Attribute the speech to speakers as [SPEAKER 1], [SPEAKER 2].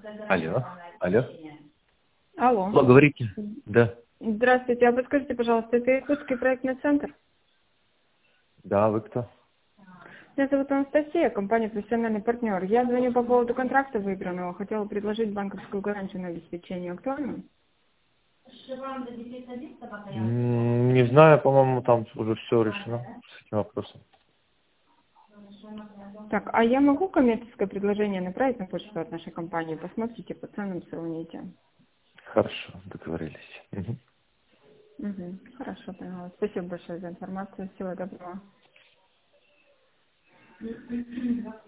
[SPEAKER 1] Алло, алло.
[SPEAKER 2] Алло.
[SPEAKER 1] Алло, говорите. Да.
[SPEAKER 2] Здравствуйте. А подскажите, пожалуйста, это Иркутский проектный центр?
[SPEAKER 1] Да, вы кто?
[SPEAKER 2] Меня зовут Анастасия, компания «Профессиональный партнер». Я звоню по поводу контракта выигранного. Хотела предложить банковскую гарантию на обеспечение. Актуально?
[SPEAKER 1] Не знаю, по-моему, там уже все решено с этим вопросом.
[SPEAKER 2] Так, а я могу коммерческое предложение направить на почту от нашей компании? Посмотрите, по ценам сравните.
[SPEAKER 1] Хорошо, договорились.
[SPEAKER 2] Угу. Хорошо, поняла. Спасибо большое за информацию. Всего доброго.